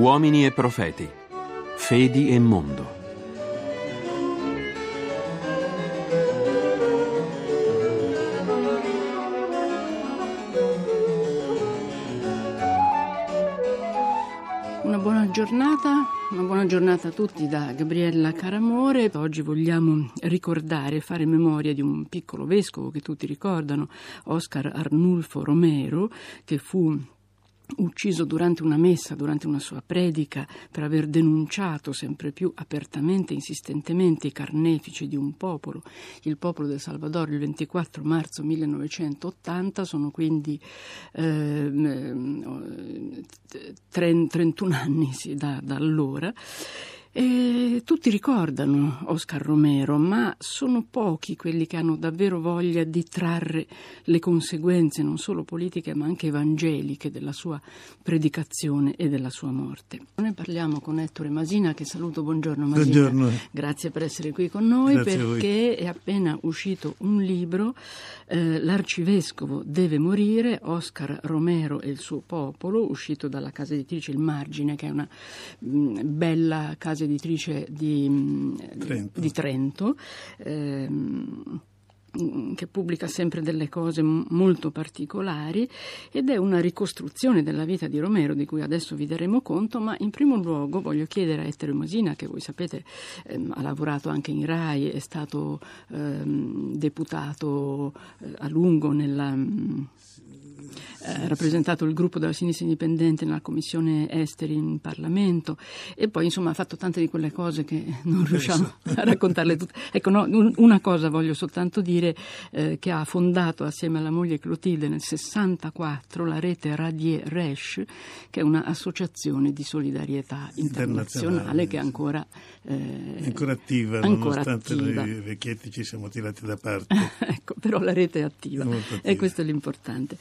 Uomini e profeti, fedi e mondo. Una buona giornata a tutti da Gabriella Caramore. Oggi vogliamo ricordare, fare memoria di un piccolo vescovo che tutti ricordano, Oscar Arnulfo Romero, che fu ucciso durante una messa, durante una sua predica, per aver denunciato sempre più apertamente e insistentemente i carnefici di un popolo, il popolo del Salvador, il 24 marzo 1980. Sono quindi 31 anni da allora. E tutti ricordano Oscar Romero, ma sono pochi quelli che hanno davvero voglia di trarre le conseguenze non solo politiche ma anche evangeliche della sua predicazione e della sua morte. Ne parliamo con Ettore Masina, che saluto. Buongiorno Masina. Buongiorno. Grazie per essere qui con noi. Grazie perché è appena uscito un libro, L'arcivescovo deve morire, Oscar Romero e il suo popolo, uscito dalla casa editrice Il Margine, che è una bella casa editrice di Trento, che pubblica sempre delle cose molto particolari, ed è una ricostruzione della vita di Romero di cui adesso vi daremo conto. Ma in primo luogo voglio chiedere a Ettore Masina, che voi sapete ha lavorato anche in Rai, è stato deputato a lungo ha rappresentato il gruppo della sinistra indipendente nella commissione esteri in Parlamento, e poi insomma ha fatto tante di quelle cose che non riusciamo a raccontarle tutte. Ecco, no, una cosa voglio soltanto dire, che ha fondato assieme alla moglie Clotilde nel 64 la rete Radier Resch, che è un'associazione di solidarietà internazionale che è ancora attiva, nonostante noi vecchietti ci siamo tirati da parte. Ecco, però la rete è attiva e questo è l'importante.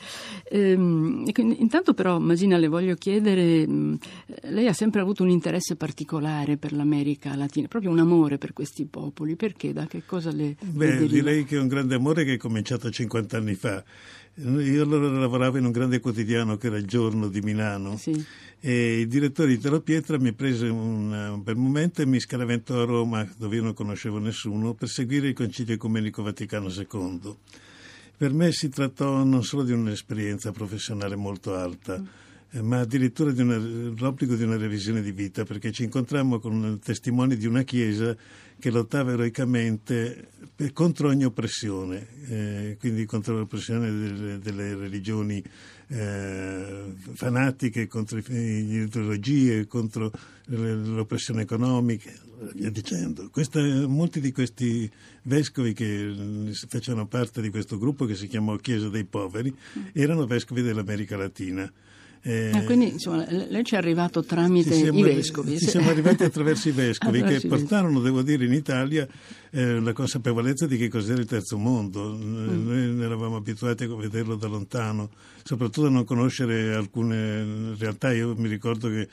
Intanto però, Masina, le voglio chiedere, lei ha sempre avuto un interesse particolare per l'America Latina, proprio un amore per questi popoli. Perché? Da che cosa le deriva? Direi che è un grande amore che è cominciato 50 anni fa. Io allora lavoravo in un grande quotidiano che era Il Giorno di Milano, sì. E il direttore Italo Pietra mi prese un bel momento e mi scaraventò a Roma, dove io non conoscevo nessuno, per seguire il Concilio Ecumenico Vaticano II. Per me si trattò non solo di un'esperienza professionale molto alta, ma addirittura l'obbligo di una revisione di vita, perché ci incontrammo con testimoni di una Chiesa che lottava eroicamente contro ogni oppressione, quindi contro l'oppressione delle religioni fanatiche, contro le ideologie, contro l'oppressione economica, via dicendo. Molti di questi vescovi che facevano parte di questo gruppo, che si chiamò Chiesa dei Poveri, erano vescovi dell'America Latina. Quindi insomma lei ci è arrivato tramite i vescovi. Ci siamo arrivati attraverso i vescovi che portarono, devo dire, in Italia la consapevolezza di che cos'era il terzo mondo. Noi eravamo abituati a vederlo da lontano, soprattutto a non conoscere alcune realtà. Io mi ricordo che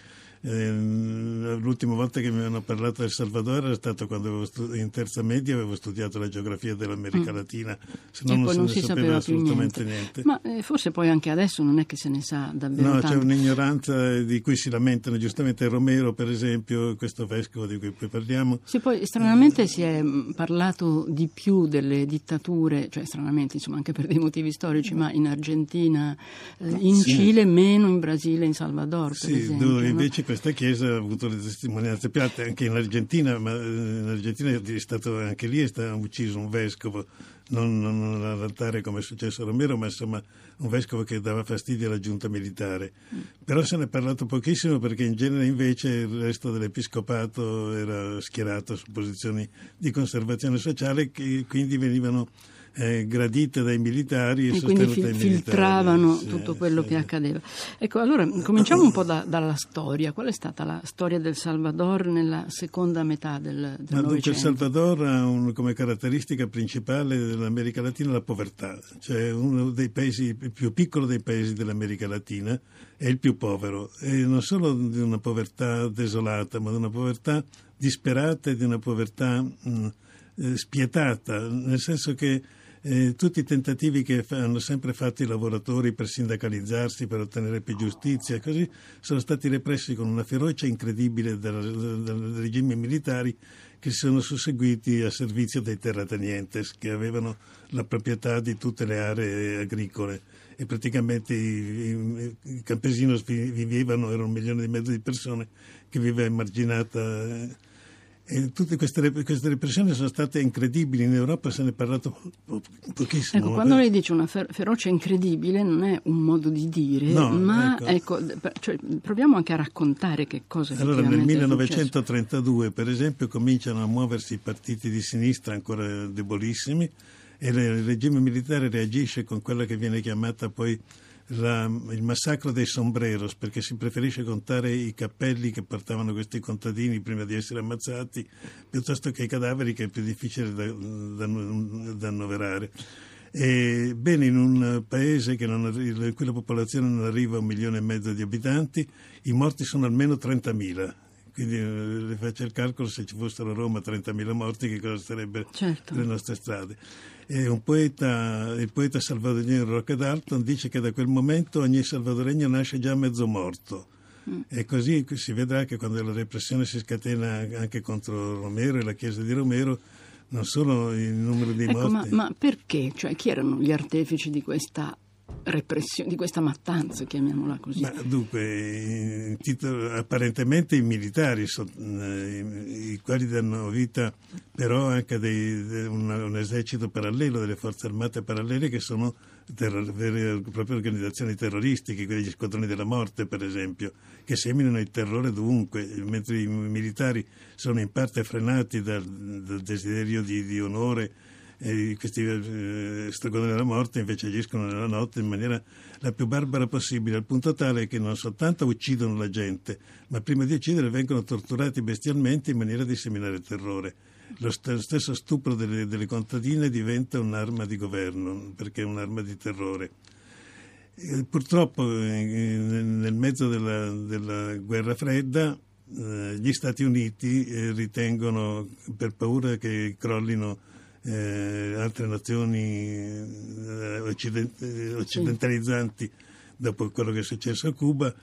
l'ultima volta che mi hanno parlato del Salvador era stato quando in terza media avevo studiato la geografia dell'America Latina, se no non si sapeva assolutamente niente. Ma forse poi anche adesso non è che se ne sa davvero tanto. C'è un'ignoranza di cui si lamentano giustamente. Romero, per esempio, questo vescovo di cui poi parliamo. Sì, poi stranamente si è parlato di più delle dittature, cioè stranamente, insomma, anche per dei motivi storici, ma in Argentina, in Cile, meno in Brasile, in Salvador, per esempio. Dove invece questa chiesa ha avuto le testimonianze piatte anche in Argentina, ma in Argentina è stato anche lì è stato ucciso un vescovo, non all'altare come è successo a Romero, ma insomma un vescovo che dava fastidio alla giunta militare. Però se ne è parlato pochissimo, perché in genere invece il resto dell'episcopato era schierato su posizioni di conservazione sociale, che quindi venivano gradite dai militari e quindi sostenute dai filtravano militari. tutto quello che accadeva. Ecco, allora cominciamo un po' dalla storia. Qual è stata la storia del Salvador nella seconda metà del Novecento? Il Salvador ha come caratteristica principale dell'America Latina la povertà, cioè uno dei paesi, il più piccolo dei paesi dell'America Latina, è il più povero, e non solo di una povertà desolata, ma di una povertà disperata e di una povertà spietata, nel senso che tutti i tentativi che hanno sempre fatto i lavoratori per sindacalizzarsi, per ottenere più giustizia, così sono stati repressi con una ferocia incredibile dai regimi militari che si sono susseguiti a servizio dei terratenientes, che avevano la proprietà di tutte le aree agricole, e praticamente i campesinos vivevano, erano 1,5 milioni di persone che viveva emarginata. E tutte queste repressioni sono state incredibili. In Europa se ne è parlato pochissimo. Ecco, quando lei dice una ferocia incredibile non è un modo di dire, no, ma cioè, proviamo anche a raccontare che cosa effettivamente. Allora, nel è successo. 1932, per esempio, cominciano a muoversi i partiti di sinistra ancora debolissimi, e il regime militare reagisce con quella che viene chiamata poi il massacro dei sombreros, perché si preferisce contare i cappelli che portavano questi contadini prima di essere ammazzati piuttosto che i cadaveri, che è più difficile da annoverare. Bene, in un paese in cui la popolazione non arriva a 1,5 milioni di abitanti, i morti sono almeno 30.000. Quindi le faccio il calcolo: se ci fossero a Roma 30.000 morti, che cosa sarebbero le nostre strade? Il poeta salvadoregno Roque Dalton dice che da quel momento ogni salvadoregno nasce già mezzo morto. E così si vedrà che quando la repressione si scatena anche contro Romero e la chiesa di Romero, non solo il numero di morti. Ma perché? Cioè, chi erano gli artefici di questa repressione, di questa mattanza, chiamiamola così? Ma dunque, apparentemente i militari, i quali danno vita però anche a un esercito parallelo, delle forze armate parallele, che sono vere e proprie organizzazioni terroristiche, quegli squadroni della morte, per esempio, che seminano il terrore dovunque, mentre i militari sono in parte frenati dal desiderio di onore. E questi stregoni della morte invece agiscono nella notte in maniera la più barbara possibile, al punto tale che non soltanto uccidono la gente, ma prima di uccidere vengono torturati bestialmente in maniera di seminare terrore. Lo stesso stupro delle contadine diventa un'arma di governo, perché è un'arma di terrore. Purtroppo nel mezzo della guerra fredda gli Stati Uniti ritengono, per paura che crollino altre nazioni occidentalizzanti dopo quello che è successo a Cuba,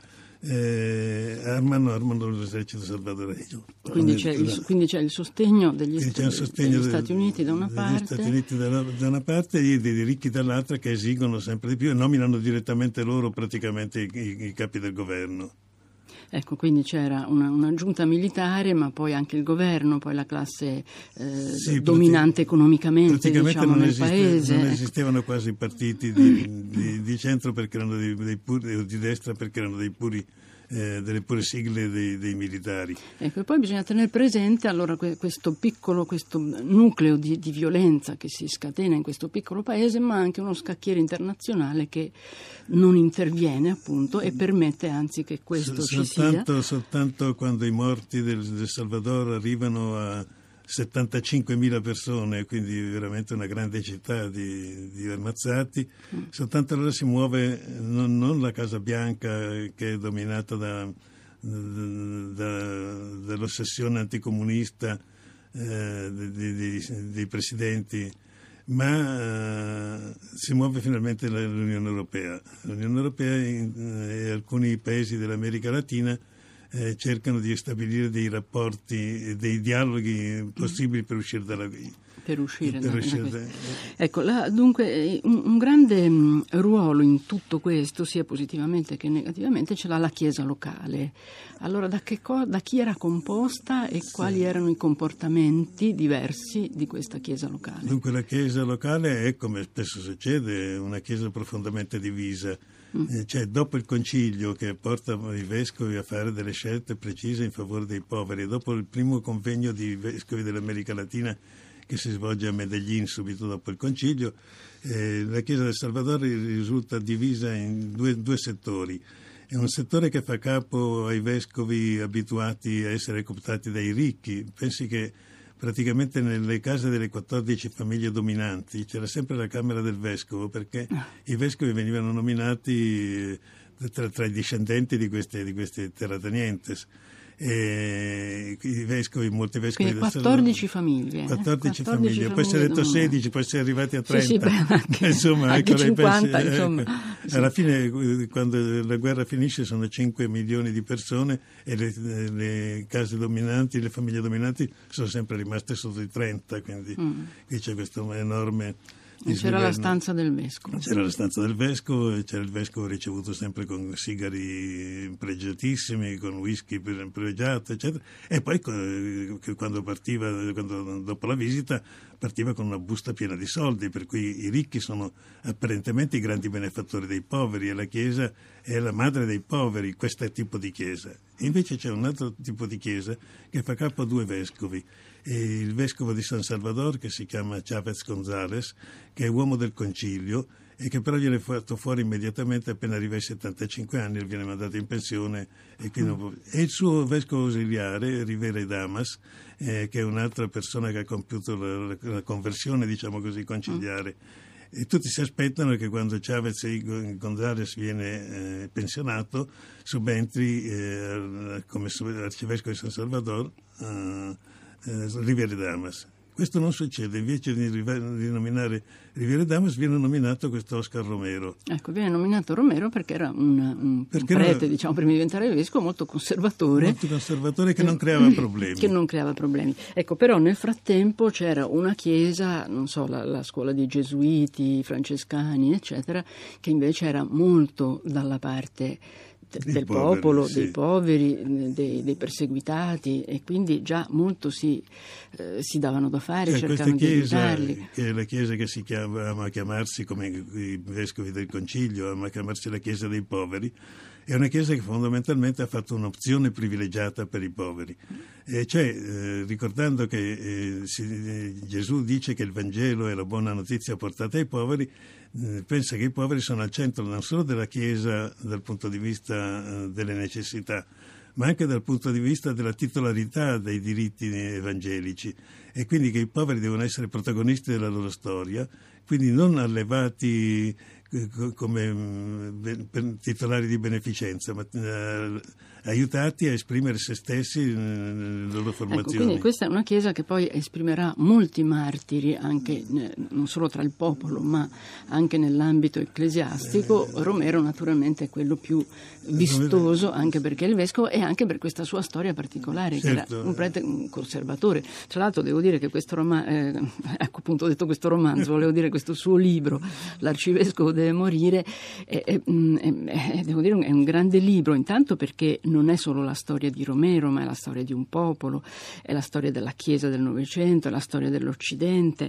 armano l'esercito salvadoregno. Quindi c'è il sostegno degli Stati Uniti da una parte, Stati Uniti da una parte e dei ricchi dall'altra, che esigono sempre di più e nominano direttamente loro praticamente i capi del governo. Ecco, quindi c'era una giunta militare, ma poi anche il governo, poi la classe dominante economicamente, diciamo, nel paese. Non esistevano quasi partiti di centro, perché erano di destra, perché erano delle pure sigle dei militari. Ecco, e poi bisogna tenere presente allora questo nucleo di violenza che si scatena in questo piccolo paese, ma anche uno scacchiere internazionale che non interviene, appunto, e permette anzi che questo ci sia. Soltanto quando i morti del Salvador arrivano a 75.000 persone, quindi veramente una grande città di ammazzati, soltanto allora si muove non la Casa Bianca, che è dominata dall'ossessione anticomunista dei presidenti, ma si muove finalmente l'Unione Europea. L'Unione Europea e alcuni paesi dell'America Latina cercano di stabilire dei rapporti, dei dialoghi possibili per uscire dalla guerra. Ecco, dunque un grande ruolo in tutto questo, sia positivamente che negativamente, ce l'ha la Chiesa locale. Allora, da chi era composta e quali erano i comportamenti diversi di questa Chiesa locale? Dunque, la Chiesa locale è, come spesso succede, una Chiesa profondamente divisa. Cioè, dopo il concilio che porta i vescovi a fare delle scelte precise in favore dei poveri, dopo il primo convegno di vescovi dell'America Latina che si svolge a Medellin subito dopo il concilio, la Chiesa del Salvador risulta divisa in due settori. È un settore che fa capo ai vescovi abituati a essere cooptati dai ricchi. Pensi che praticamente nelle case delle 14 famiglie dominanti c'era sempre la Camera del Vescovo, perché i vescovi venivano nominati tra i discendenti di questi terratenientes. i vescovi, molti vescovi. Quindi 14 famiglie. 14 famiglie, poi si è detto 16, poi si è arrivati a 30. Sì, anche, insomma, anche ecco, 50, pensi, insomma. Ecco. Sì. Alla fine, quando la guerra finisce, sono 5 milioni di persone e le case dominanti, le famiglie dominanti sono sempre rimaste sotto i 30, quindi qui c'è questo enorme... C'era la stanza del vescovo. C'era la stanza del vescovo e c'era il vescovo ricevuto sempre con sigari pregiatissimi, con whisky pregiato, eccetera. E poi quando dopo la visita partiva con una busta piena di soldi, per cui i ricchi sono apparentemente i grandi benefattori dei poveri e la Chiesa è la madre dei poveri, questo è il tipo di Chiesa. E invece c'è un altro tipo di Chiesa che fa capo a 2 vescovi. E il vescovo di San Salvador, che si chiama Chávez González, che è uomo del concilio e che però viene fatto fuori immediatamente appena arriva ai 75 anni e viene mandato in pensione. E il suo vescovo ausiliare, Rivera Damas, che è un'altra persona che ha compiuto la conversione, diciamo così, conciliare. E tutti si aspettano che quando Chávez González viene pensionato subentri come arcivescovo di San Salvador Rivera Damas. Questo non succede, invece di nominare Rivera Damas viene nominato questo Oscar Romero. Ecco, viene nominato Romero perché era un prete, diciamo, prima di diventare vescovo, molto conservatore. Che non creava problemi. Che non creava problemi. Ecco, però nel frattempo c'era una chiesa, non so, la scuola dei gesuiti, francescani, eccetera, che invece era molto dalla parte del popolo, sì, dei poveri, dei perseguitati, e quindi già molto si davano da fare, cercavano di aiutarli. Che è la chiesa che ama chiamarsi, come i vescovi del concilio, ama chiamarsi la chiesa dei poveri, è una chiesa che fondamentalmente ha fatto un'opzione privilegiata per i poveri. Ricordando che Gesù dice che il Vangelo è la buona notizia portata ai poveri, pensa che i poveri sono al centro non solo della Chiesa dal punto di vista delle necessità, ma anche dal punto di vista della titolarità dei diritti evangelici, e quindi che i poveri devono essere protagonisti della loro storia, quindi non allevati come titolari di beneficenza, ma aiutati a esprimere se stessi nelle loro formazioni. Ecco, quindi questa è una chiesa che poi esprimerà molti martiri anche non solo tra il popolo, ma anche nell'ambito ecclesiastico. Romero naturalmente è quello più vistoso, anche perché è il vescovo e anche per questa sua storia particolare, certo, che era un prete conservatore. Tra l'altro devo dire che questo ecco, appunto, ho detto questo romanzo, volevo dire questo suo libro, L'arcivescovo deve morire, devo dire è un grande libro, intanto perché non è solo la storia di Romero, ma è la storia di un popolo, è la storia della Chiesa del Novecento, è la storia dell'Occidente,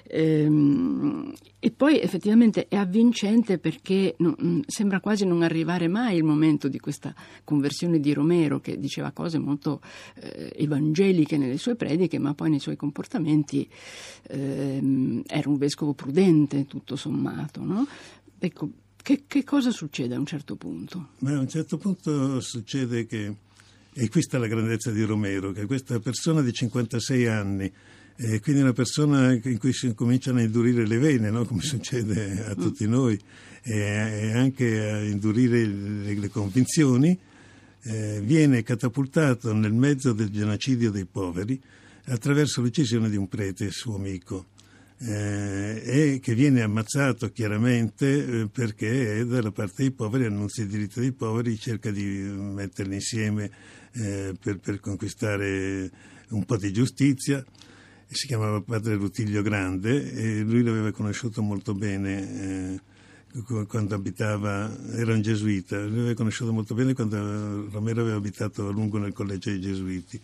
e poi effettivamente è avvincente perché sembra quasi non arrivare mai il momento di questa conversione di Romero, che diceva cose molto evangeliche nelle sue prediche, ma poi nei suoi comportamenti era un vescovo prudente tutto sommato, no? Ecco, che cosa succede a un certo punto? Ma a un certo punto succede che, e qui sta la grandezza di Romero, che questa persona di 56 anni, quindi una persona in cui si cominciano a indurire le vene, no? Come succede a tutti noi, e anche a indurire le convinzioni, viene catapultato nel mezzo del genocidio dei poveri attraverso l'uccisione di un prete suo amico. E che viene ammazzato chiaramente perché è dalla parte dei poveri, annunzia i diritti dei poveri, cerca di metterli insieme per conquistare un po' di giustizia. Si chiamava padre Rutilio Grande e lui l'aveva conosciuto molto bene quando abitava, era un gesuita, lui aveva conosciuto molto bene quando Romero aveva abitato a lungo nel collegio dei gesuiti.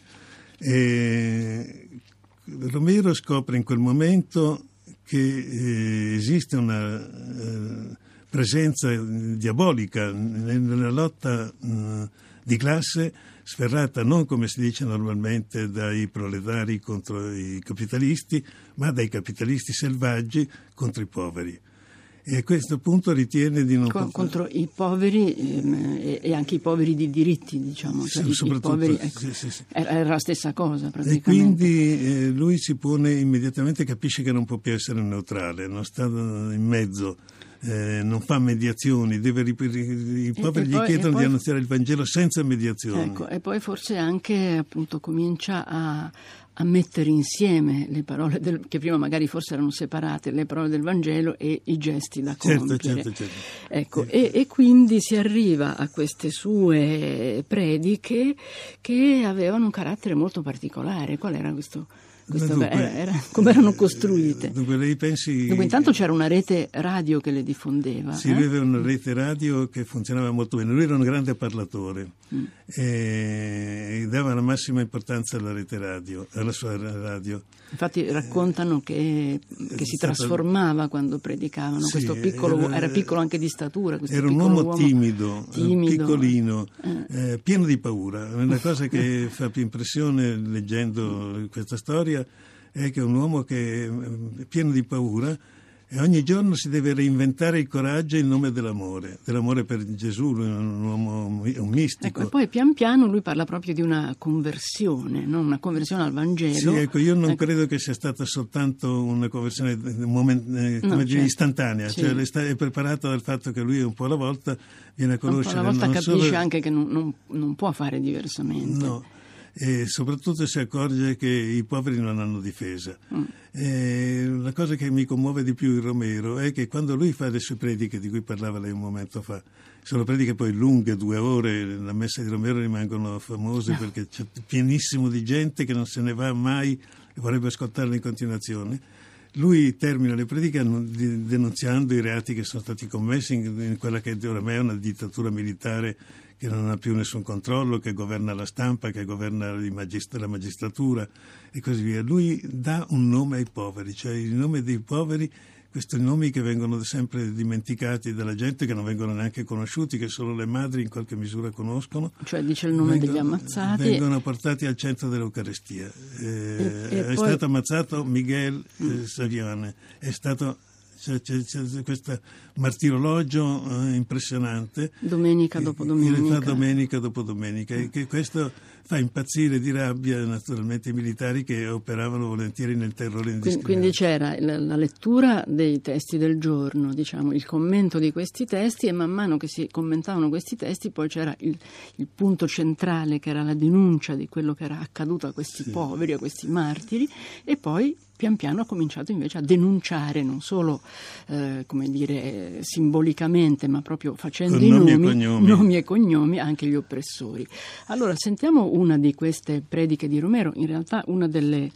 E Romero scopre in quel momento che esiste una presenza diabolica nella lotta di classe, sferrata non, come si dice normalmente, dai proletari contro i capitalisti, ma dai capitalisti selvaggi contro i poveri. E a questo punto ritiene di non contro i poveri e anche i poveri di diritti, diciamo, cioè i poveri, ecco, sì. Era la stessa cosa praticamente. E quindi lui si pone immediatamente, capisce che non può più essere neutrale, non sta in mezzo, non fa mediazioni, i poveri gli chiedono di annunziare il Vangelo senza mediazioni. Ecco, e poi forse anche appunto comincia a mettere insieme le parole che prima magari forse erano separate, le parole del Vangelo e i gesti da compiere. Certo. Ecco, e quindi si arriva a queste sue prediche che avevano un carattere molto particolare. Qual era questo? Come erano costruite? Dunque intanto c'era una rete radio che le diffondeva. Sì, lui aveva una rete radio che funzionava molto bene. Lui era un grande parlatore e dava la massima importanza alla rete radio, alla sua radio. Infatti raccontano che si trasformava quando predicavano. Sì, questo piccolo era piccolo anche di statura. Era un uomo timido, piccolino, pieno di paura. Una cosa che fa più impressione leggendo questa storia è che è un uomo che è pieno di paura e ogni giorno si deve reinventare il coraggio in nome dell'amore per Gesù. Lui è un uomo, un mistico. Ecco, e poi pian piano lui parla proprio di una conversione, no? Una conversione al Vangelo. Sì, ecco, io non credo che sia stata soltanto una conversione istantanea, sì. Cioè è preparata dal fatto che lui un po' alla volta viene a conoscere. Un po' alla volta capisce anche che non può fare diversamente. No. E soprattutto si accorge che i poveri non hanno difesa. La cosa che mi commuove di più in Romero è che quando lui fa le sue prediche, di cui parlava lei un momento fa, sono prediche poi lunghe, 2 ore, la messa di Romero rimangono famose perché c'è pienissimo di gente che non se ne va mai e vorrebbe ascoltarle in continuazione. Lui termina le prediche denunziando i reati che sono stati commessi in quella che oramai è una dittatura militare che non ha più nessun controllo, che governa la stampa, che governa la magistratura e così via. Lui dà un nome ai poveri, cioè il nome dei poveri, questi nomi che vengono sempre dimenticati dalla gente, che non vengono neanche conosciuti, che solo le madri in qualche misura conoscono. Cioè dice il nome degli ammazzati. Vengono portati al centro dell'Eucaristia. È stato ammazzato Miguel Saviane, è stato... C'è questo martirologio impressionante. Domenica dopo domenica. Domenica dopo domenica. E che questo fa impazzire di rabbia naturalmente i militari che operavano volentieri nel terrore indiscriminato. Quindi c'era la lettura dei testi del giorno, diciamo, il commento di questi testi, e man mano che si commentavano questi testi poi c'era il punto centrale che era la denuncia di quello che era accaduto a questi poveri, a questi martiri, e poi pian piano ha cominciato invece a denunciare non solo simbolicamente, ma proprio facendo i nomi e cognomi anche gli oppressori. Allora sentiamo una di queste prediche di Romero, in realtà una delle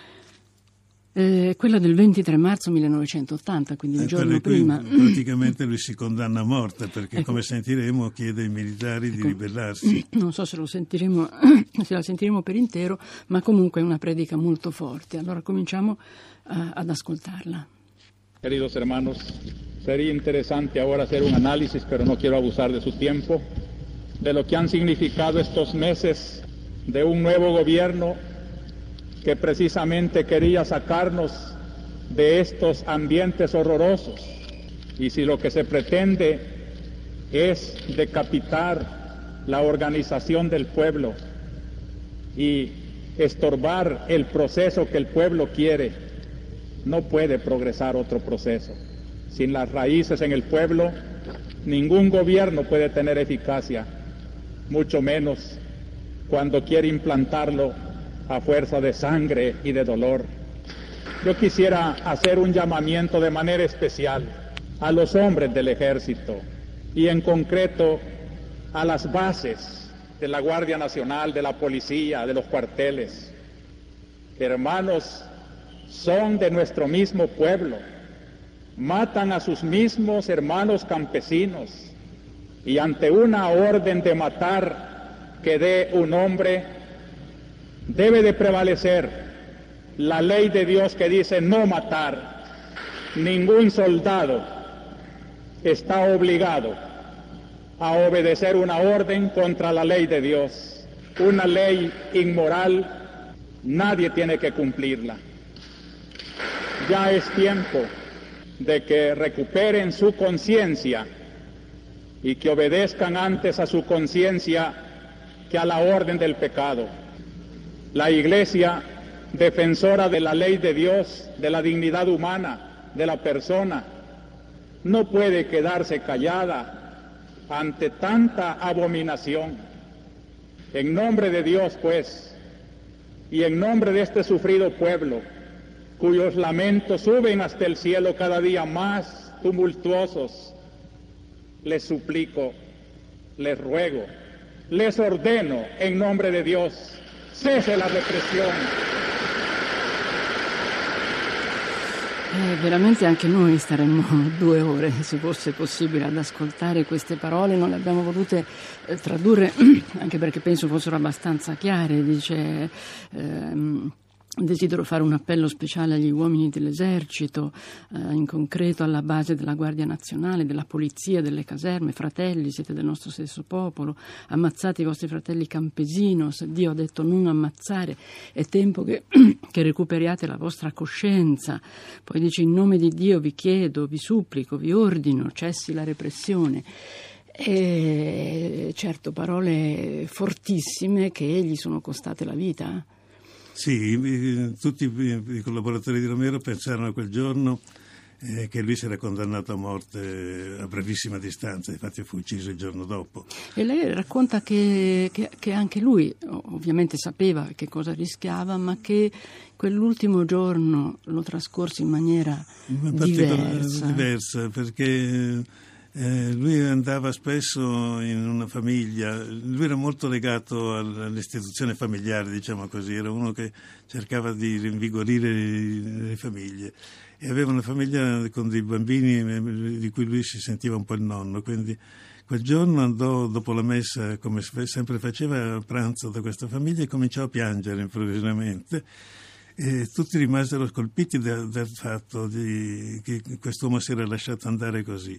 quella del 23 marzo 1980, quindi il giorno prima. Praticamente lui si condanna a morte perché, come sentiremo, chiede ai militari di ribellarsi. Non so se la sentiremo per intero, ma comunque è una predica molto forte. Allora cominciamo ad ascoltarla. Queridos hermanos, sería interesante ahora hacer un análisis, pero no quiero abusar de su tiempo, de lo que han significado estos meses de un nuevo gobierno que precisamente quería sacarnos de estos ambientes horrorosos. Y si lo que se pretende es decapitar la organización del pueblo y estorbar el proceso que el pueblo quiere, no puede progresar otro proceso. Sin las raíces en el pueblo, ningún gobierno puede tener eficacia, mucho menos cuando quiere implantarlo a fuerza de sangre y de dolor. Yo quisiera hacer un llamamiento de manera especial a los hombres del ejército y en concreto a las bases de la Guardia Nacional, de la policía, de los cuarteles. Hermanos, son de nuestro mismo pueblo, matan a sus mismos hermanos campesinos y ante una orden de matar que dé un hombre, debe de prevalecer la ley de Dios que dice no matar. Ningún soldado está obligado a obedecer una orden contra la ley de Dios. Una ley inmoral, nadie tiene que cumplirla. Ya es tiempo de que recuperen su conciencia y que obedezcan antes a su conciencia que a la orden del pecado. La Iglesia, defensora de la ley de Dios, de la dignidad humana, de la persona, no puede quedarse callada ante tanta abominación. En nombre de Dios, pues, y en nombre de este sufrido pueblo, cuyos lamentos suben hasta el cielo cada día más tumultuosos, les suplico, les ruego, les ordeno en nombre de Dios, cese la represión. Veramente anche noi staremmo 2 ore, se fosse possibile, ad ascoltare queste parole. Non le abbiamo volute tradurre, anche perché penso fossero abbastanza chiare. Dice: desidero fare un appello speciale agli uomini dell'esercito, in concreto alla base della Guardia Nazionale, della Polizia, delle caserme. Fratelli, siete del nostro stesso popolo, ammazzate i vostri fratelli campesinos. Dio ha detto non ammazzare, è tempo che recuperiate la vostra coscienza. Poi dice: in nome di Dio vi chiedo, vi supplico, vi ordino, cessi la repressione. E certo, parole fortissime che gli sono costate la vita. Sì, tutti i collaboratori di Romero pensarono a quel giorno che lui si era condannato a morte a brevissima distanza, infatti fu ucciso il giorno dopo. E lei racconta che anche lui ovviamente sapeva che cosa rischiava, ma che quell'ultimo giorno lo trascorse in maniera diversa, perché lui andava spesso in una famiglia, lui era molto legato all'istituzione familiare, diciamo così, era uno che cercava di rinvigorire le famiglie e aveva una famiglia con dei bambini di cui lui si sentiva un po' il nonno, quindi quel giorno andò dopo la messa, come sempre faceva, a pranzo da questa famiglia e cominciò a piangere improvvisamente. E tutti rimasero colpiti dal fatto che quest'uomo si era lasciato andare così.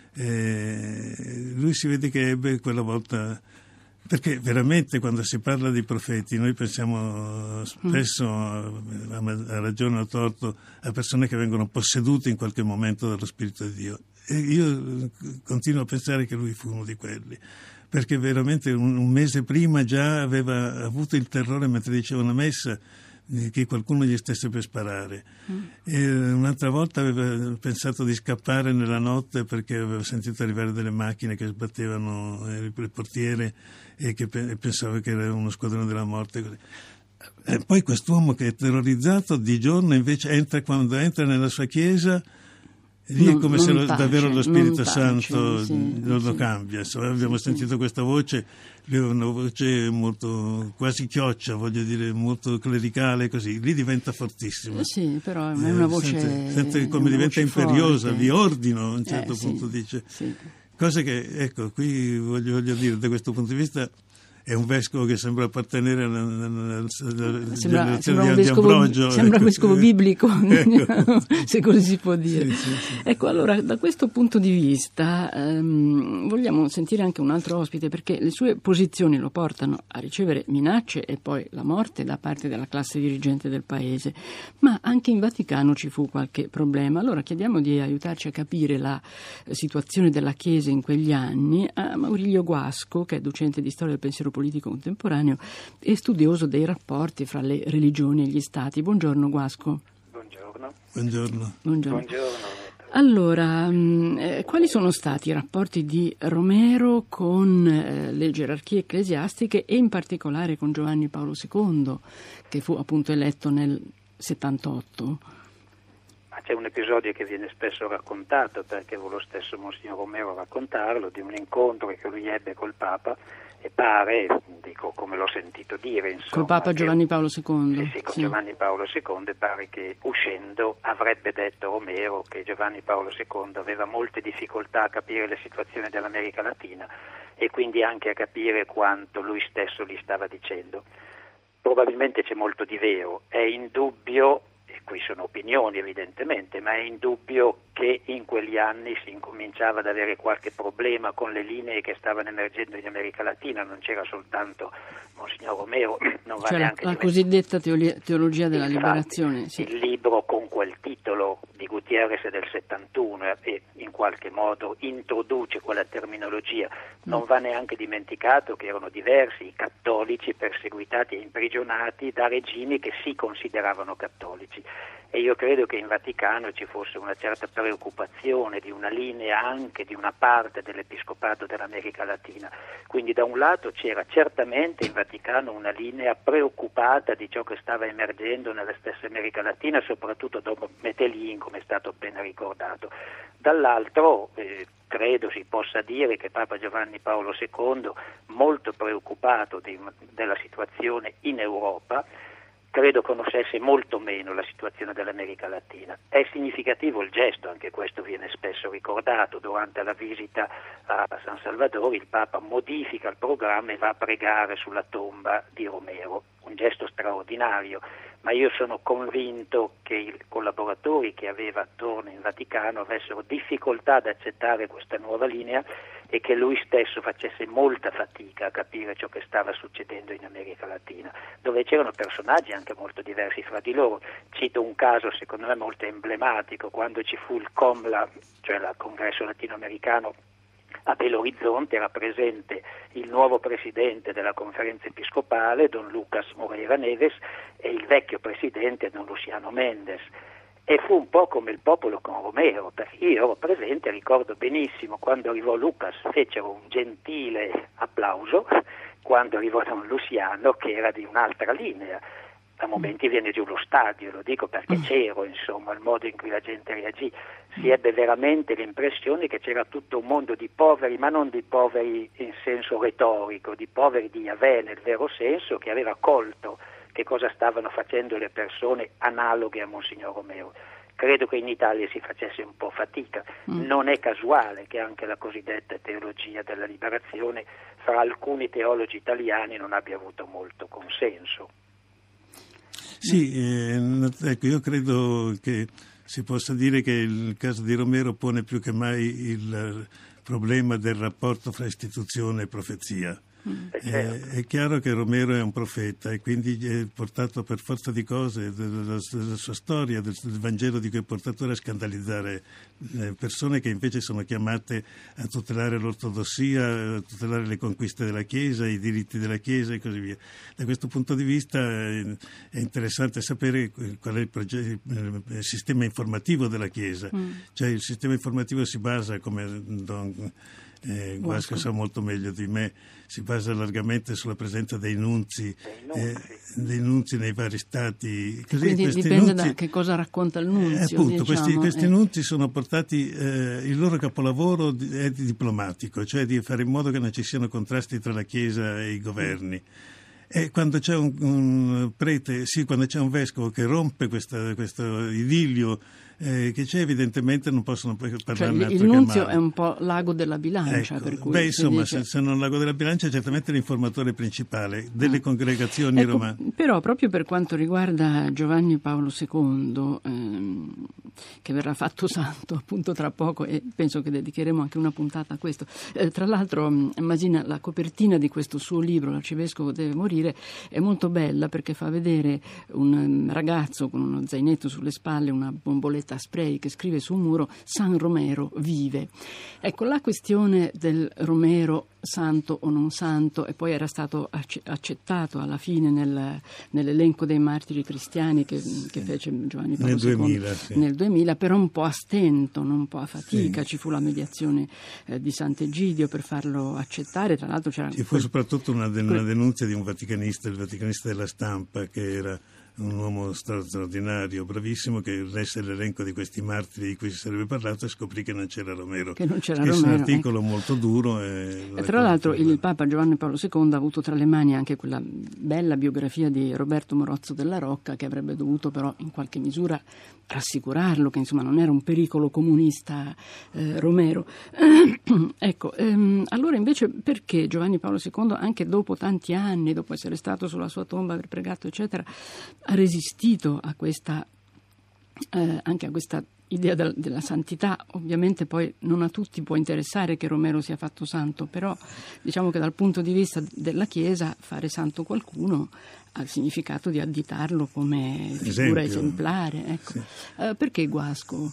Lui si vede che ebbe quella volta, perché veramente quando si parla di profeti noi pensiamo spesso, a ragione o a torto, a persone che vengono possedute in qualche momento dallo Spirito di Dio, e io continuo a pensare che lui fu uno di quelli, perché veramente un mese prima già aveva avuto il terrore mentre diceva una messa che qualcuno gli stesse per sparare. E un'altra volta aveva pensato di scappare nella notte perché aveva sentito arrivare delle macchine che sbattevano le portiere e che pensava che era uno squadrone della morte, così. E poi quest'uomo che è terrorizzato di giorno invece quando entra nella sua chiesa, lì è come se davvero lo Spirito Santo lo cambia. Insomma, abbiamo sentito questa voce, lui aveva una voce molto quasi chioccia, voglio dire, molto clericale, così. Lì diventa fortissimo. Sì, però è una voce. Sente come diventa imperiosa, forte. Vi ordino, a un certo punto dice. Sì. Cosa che, ecco, qui voglio dire, da questo punto di vista, è un vescovo che sembra appartenere alla generazione di Ambrogio. Sembra un vescovo biblico, ecco. se così si può dire. Sì. Ecco, allora, da questo punto di vista vogliamo sentire anche un altro ospite, perché le sue posizioni lo portano a ricevere minacce e poi la morte da parte della classe dirigente del paese. Ma anche in Vaticano ci fu qualche problema. Allora chiediamo di aiutarci a capire la situazione della Chiesa in quegli anni a Maurilio Guasco, che è docente di storia del pensiero politico contemporaneo e studioso dei rapporti fra le religioni e gli stati. Buongiorno Guasco. Buongiorno. Allora, quali sono stati i rapporti di Romero con le gerarchie ecclesiastiche e in particolare con Giovanni Paolo II, che fu appunto eletto nel 78? C'è un episodio che viene spesso raccontato, perché vo lo stesso Monsignor Romero raccontarlo, di un incontro che lui ebbe col Papa, e pare, dico come l'ho sentito dire, insomma, col Papa Giovanni Paolo II. Sì, con Giovanni Paolo II, pare che uscendo avrebbe detto Romero che Giovanni Paolo II aveva molte difficoltà a capire la situazione dell'America Latina e quindi anche a capire quanto lui stesso gli stava dicendo. Probabilmente c'è molto di vero, è indubbio, e qui sono opinioni evidentemente, ma è indubbio che in quegli anni si incominciava ad avere qualche problema con le linee che stavano emergendo in America Latina. Non c'era soltanto Monsignor Romero, non va neanche la cosiddetta teologia della liberazione. Sì. Il libro con quel titolo di Gutierrez è del 71 e in qualche modo introduce quella terminologia. Non va neanche dimenticato che erano diversi i cattolici perseguitati e imprigionati da regimi che si consideravano cattolici. E io credo che in Vaticano ci fosse una certa preoccupazione di una linea anche di una parte dell'Episcopato dell'America Latina. Quindi da un lato c'era certamente in Vaticano una linea preoccupata di ciò che stava emergendo nella stessa America Latina, soprattutto dopo Medellin, come è stato appena ricordato. Dall'altro credo si possa dire che Papa Giovanni Paolo II, molto preoccupato della situazione in Europa, credo conoscesse molto meno la situazione dell'America Latina. È significativo il gesto, anche questo viene spesso ricordato, durante la visita a San Salvador il Papa modifica il programma e va a pregare sulla tomba di Romero, un gesto straordinario, ma io sono convinto che i collaboratori che aveva attorno in Vaticano avessero difficoltà ad accettare questa nuova linea e che lui stesso facesse molta fatica a capire ciò che stava succedendo in America Latina, dove c'erano personaggi anche molto diversi fra di loro. Cito un caso secondo me molto emblematico: quando ci fu il COMLA, cioè il Congresso Latinoamericano a Belo Horizonte, era presente il nuovo presidente della conferenza episcopale, Don Lucas Moreira Neves, e il vecchio presidente, Don Luciano Mendes. E fu un po' come il popolo con Romero, perché io ero presente, ricordo benissimo quando arrivò Lucas fecero un gentile applauso, quando arrivò Don Luciano che era di un'altra linea. A momenti viene giù lo stadio, lo dico perché c'ero, insomma, il modo in cui la gente reagì. Si ebbe veramente l'impressione che c'era tutto un mondo di poveri, ma non di poveri in senso retorico, di poveri di Yahweh nel vero senso, che aveva colto che cosa stavano facendo le persone analoghe a Monsignor Romero. Credo che in Italia si facesse un po' fatica. Non è casuale che anche la cosiddetta teologia della liberazione fra alcuni teologi italiani non abbia avuto molto consenso. Sì, ecco, io credo che si possa dire che il caso di Romero pone più che mai il problema del rapporto fra istituzione e profezia. È chiaro che Romero è un profeta e quindi è portato per forza di cose della sua storia, del Vangelo di cui è portatore, a scandalizzare persone che invece sono chiamate a tutelare l'ortodossia, a tutelare le conquiste della Chiesa, i diritti della Chiesa e così via. Da questo punto di vista è interessante sapere qual è il sistema informativo della Chiesa. Cioè il sistema informativo si basa, come Don Guasco sa molto meglio di me, si basa largamente sulla presenza dei nunzi nei vari stati. Così, quindi dipende da che cosa racconta il nunzio. Appunto, diciamo, questi nunzi sono portati, il loro capolavoro è diplomatico, cioè di fare in modo che non ci siano contrasti tra la Chiesa e i governi. E quando c'è un prete, quando c'è un vescovo che rompe questo idillio che c'è, evidentemente non possono parlarne altro che il nunzio male. È un po' l'ago della bilancia, per cui insomma, dice... se non l'ago della bilancia è certamente l'informatore principale delle congregazioni romane. Però proprio per quanto riguarda Giovanni Paolo II, che verrà fatto santo appunto tra poco, e penso che dedicheremo anche una puntata a questo. Tra l'altro, Masina, la copertina di questo suo libro, L'arcivescovo deve morire, è molto bella perché fa vedere un ragazzo con uno zainetto sulle spalle, una bomboletta a spray, che scrive su un muro: San Romero vive. Ecco, la questione del Romero santo o non santo, e poi era stato accettato alla fine nell'elenco dei martiri cristiani che fece Giovanni Paolo II nel 2000, però un po' a stento, un po' a fatica. Ci fu la mediazione di Sant'Egidio per farlo accettare. Tra l'altro ci fu soprattutto una denunzia di un vaticanista, il vaticanista della Stampa, che era un uomo straordinario, bravissimo, che lesse l'elenco di questi martiri di cui si sarebbe parlato e scoprì che non c'era Romero. Che un articolo molto duro. E tra l'altro il Papa Giovanni Paolo II ha avuto tra le mani anche quella bella biografia di Roberto Morozzo della Rocca, che avrebbe dovuto però in qualche misura rassicurarlo che insomma non era un pericolo comunista Romero. Ecco, allora invece perché Giovanni Paolo II, anche dopo tanti anni, dopo essere stato sulla sua tomba, aver pregato eccetera, ha resistito a questa anche a questa idea della santità. Ovviamente poi non a tutti può interessare che Romero sia fatto santo, però diciamo che dal punto di vista della Chiesa fare santo qualcuno ha il significato di additarlo come figura esemplare. Ecco. Sì. Perché Guasco?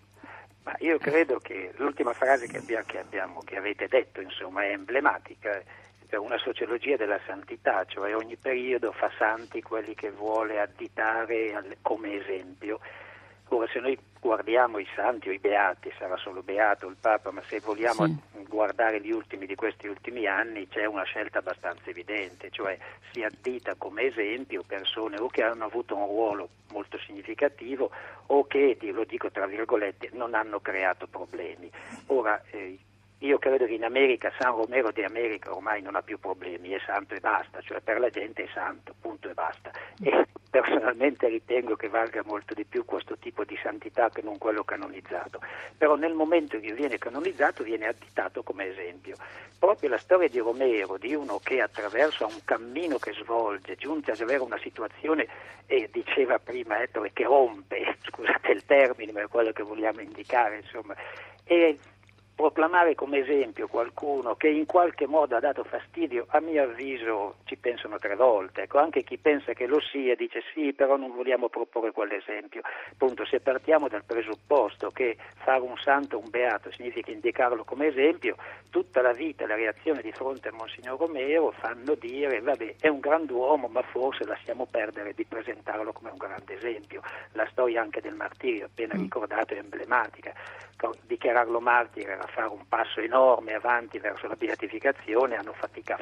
Ma io credo che l'ultima frase che avete detto, insomma, è emblematica. Per una sociologia della santità, cioè ogni periodo fa santi quelli che vuole additare come esempio. Ora, se noi guardiamo i santi o i beati, sarà solo beato il Papa, ma se vogliamo guardare gli ultimi di questi ultimi anni, c'è una scelta abbastanza evidente, cioè si addita come esempio persone o che hanno avuto un ruolo molto significativo o che, lo dico tra virgolette, non hanno creato problemi. Ora, io credo che in America San Romero di America ormai non ha più problemi, è santo e basta, cioè per la gente è santo, punto e basta. E personalmente ritengo che valga molto di più questo tipo di santità che non quello canonizzato. Però nel momento che viene canonizzato viene additato come esempio. Proprio la storia di Romero, di uno che attraverso un cammino che svolge, giunge ad avere una situazione, diceva prima Ettore, che rompe, scusate il termine, ma è quello che vogliamo indicare, insomma, e proclamare come esempio qualcuno che in qualche modo ha dato fastidio, a mio avviso ci pensano 3 volte. Ecco, anche chi pensa che lo sia dice sì, però non vogliamo proporre quell'esempio. Appunto, se partiamo dal presupposto che fare un santo, un beato, significa indicarlo come esempio, tutta la vita, la reazione di fronte a Monsignor Romero fanno dire vabbè, è un grand'uomo, ma forse lasciamo perdere di presentarlo come un grande esempio. La storia anche del martirio appena ricordato è emblematica. Dichiararlo martire era fare un passo enorme avanti verso la beatificazione, hanno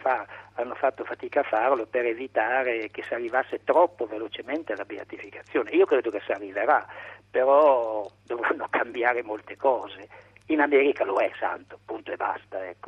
fatto fatica a farlo per evitare che si arrivasse troppo velocemente alla beatificazione. Io credo che si arriverà, però dovranno cambiare molte cose. In America lo è santo, punto e basta, ecco.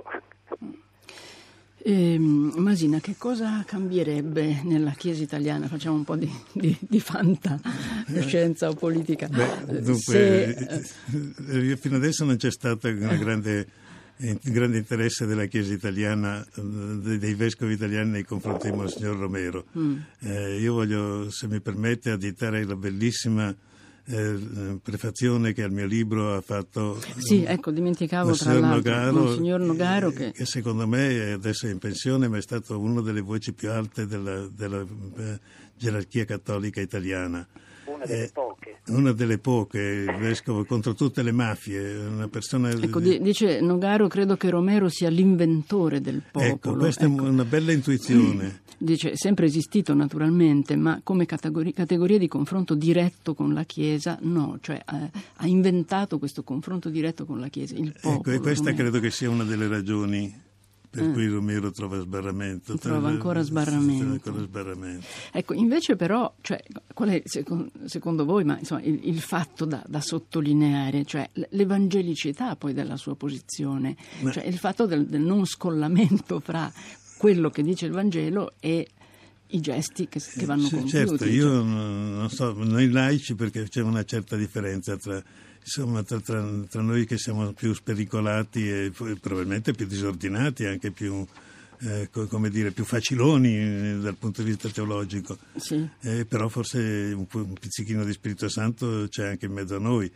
Masina, che cosa cambierebbe nella Chiesa italiana? Facciamo un po' di fantascienza o politica. Dunque, fino adesso non c'è stato un grande interesse della Chiesa italiana, dei vescovi italiani nei confronti di Monsignor Romero. Io voglio, se mi permette, additare la bellissima prefazione che al mio libro ha fatto dimenticavo tra l'altro Monsignor Nogaro che secondo me adesso è in pensione, ma è stato una delle voci più alte della gerarchia cattolica italiana. Una delle poche, il vescovo contro tutte le mafie, una persona. Ecco, dice Nogaro, credo che Romero sia l'inventore del popolo. Ecco, questa è una bella intuizione. Dice, è sempre esistito naturalmente, ma come categoria di confronto diretto con la Chiesa, no, cioè ha inventato questo confronto diretto con la Chiesa, il popolo. Ecco, e questa credo che sia una delle ragioni per cui Romero trova sbarramento. Trova ancora sbarramento. Ecco, invece però, cioè, qual è secondo voi, ma insomma, il fatto da sottolineare, cioè l'evangelicità poi della sua posizione, cioè il fatto del non scollamento fra quello che dice il Vangelo e i gesti che vanno compiuti. Certo, io non so, noi laici, perché c'è una certa differenza tra noi che siamo più spericolati e probabilmente più disordinati, anche più più faciloni dal punto di vista teologico. Sì. Però forse un pizzichino di Spirito Santo c'è anche in mezzo a noi.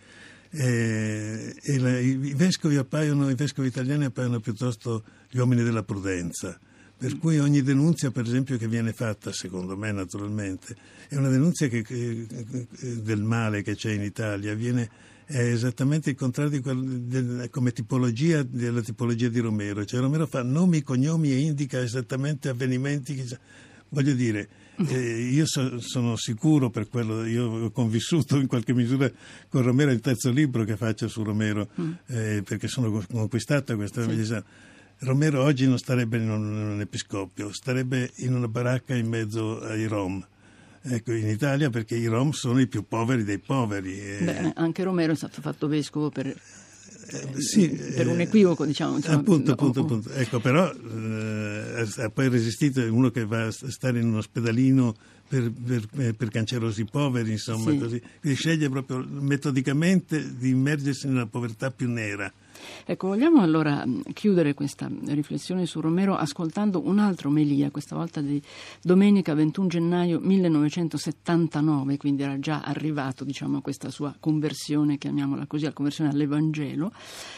I vescovi italiani appaiono piuttosto gli uomini della prudenza. Per cui ogni denunzia, per esempio, che viene fatta, secondo me naturalmente, è una denunzia del male che c'è in Italia, è esattamente il contrario come tipologia della tipologia di Romero. Cioè Romero fa nomi, cognomi e indica esattamente avvenimenti. Voglio dire, io sono sicuro, per quello io ho convissuto in qualche misura con Romero, il terzo libro che faccio su Romero, perché sono conquistato questa bellezza. Romero oggi non starebbe in un episcopio, starebbe in una baracca in mezzo ai Rom. Ecco, in Italia, perché i Rom sono i più poveri dei poveri. Anche Romero è stato fatto vescovo per un equivoco, diciamo. Appunto. Ecco, però ha poi resistito, è uno che va a stare in un ospedalino per cancerosi poveri, insomma, così. Quindi sceglie proprio metodicamente di immergersi nella povertà più nera. Ecco, vogliamo allora chiudere questa riflessione su Romero ascoltando un'altra omelia, questa volta di domenica 21 gennaio 1979, quindi era già arrivato, diciamo, a questa sua conversione, chiamiamola così, la conversione all'Evangelo.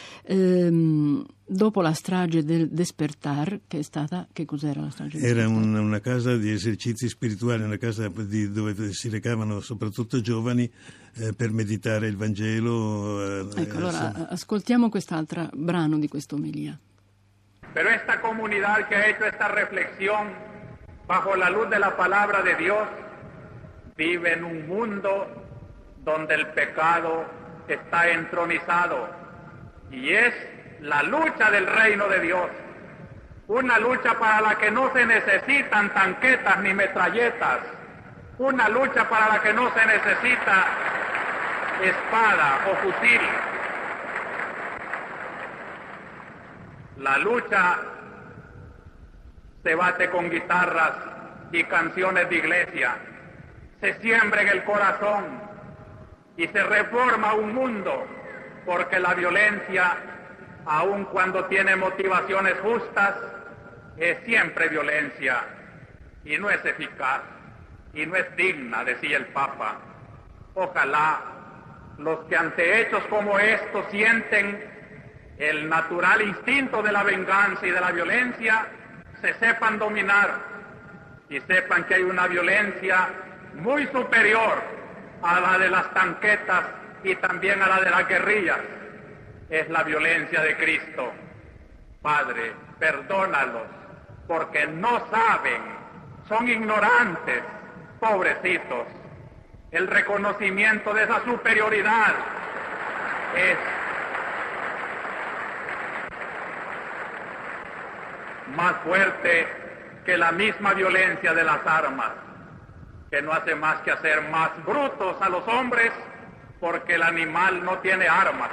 Dopo la strage del Despertar, che è stata, che cos'era la strage del Era Despertar? una casa di esercizi spirituali, una casa dove si recavano soprattutto giovani per meditare il Vangelo. Ecco, allora ascoltiamo quest'altra brano di questa omelia. Pero esta comunidad que ha hecho esta reflexión bajo la luz de la palabra de Dios vive en un mundo donde el pecado está entronizado. Y es la lucha del reino de Dios, una lucha para la que no se necesitan tanquetas ni metralletas, una lucha para la que no se necesita espada o fusil. La lucha se bate con guitarras y canciones de iglesia, se siembra en el corazón y se reforma un mundo, porque la violencia, aun cuando tiene motivaciones justas, es siempre violencia y no es eficaz y no es digna, decía el Papa. Ojalá los que ante hechos como estos sienten el natural instinto de la venganza y de la violencia, se sepan dominar y sepan que hay una violencia muy superior a la de las tanquetas y también a la de las guerrillas. Es la violencia de Cristo. Padre, perdónalos, porque no saben, son ignorantes, pobrecitos. El reconocimiento de esa superioridad es más fuerte que la misma violencia de las armas, que no hace más que hacer más brutos a los hombres, porque el animal no tiene armas.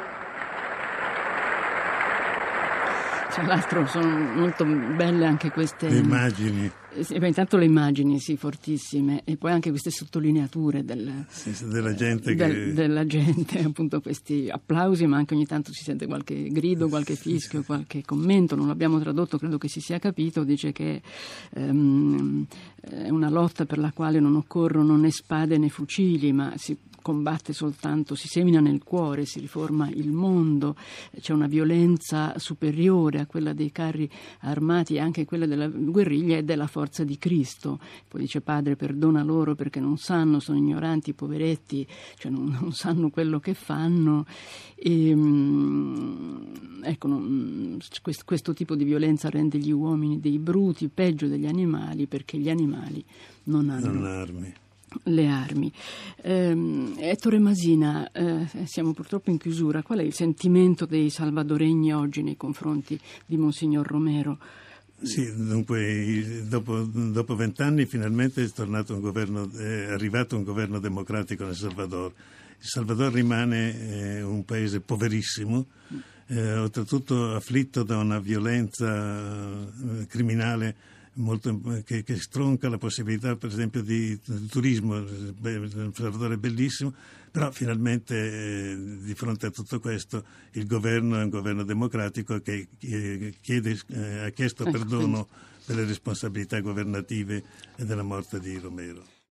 Tra l'altro sono molto belle anche queste Le immagini. Intanto le immagini, sì, fortissime, e poi anche queste sottolineature della gente, della gente, appunto questi applausi, ma anche ogni tanto si sente qualche grido, qualche fischio, qualche commento. Non l'abbiamo tradotto, credo che si sia capito. Dice che è una lotta per la quale non occorrono né spade né fucili, ma si combatte soltanto, si semina nel cuore, si riforma il mondo. C'è una violenza superiore a quella dei carri armati e anche quella della guerriglia e della forza di Cristo. Poi dice: Padre, perdona loro perché non sanno, sono ignoranti, poveretti, cioè non sanno quello che fanno. E, ecco, questo tipo di violenza rende gli uomini dei bruti, peggio degli animali, perché gli animali non hanno armi. Le armi. Ettore Masina, siamo purtroppo in chiusura. Qual è il sentimento dei salvadoregni oggi nei confronti di Monsignor Romero? Sì, dunque dopo 20 anni finalmente è arrivato un governo democratico nel Salvador. Il Salvador rimane un paese poverissimo, oltretutto afflitto da una violenza criminale che stronca la possibilità, per esempio, di turismo. Il Salvador è bellissimo, però finalmente di fronte a tutto questo il governo è un governo democratico che ha chiesto perdono per le responsabilità governative e della morte di Romero.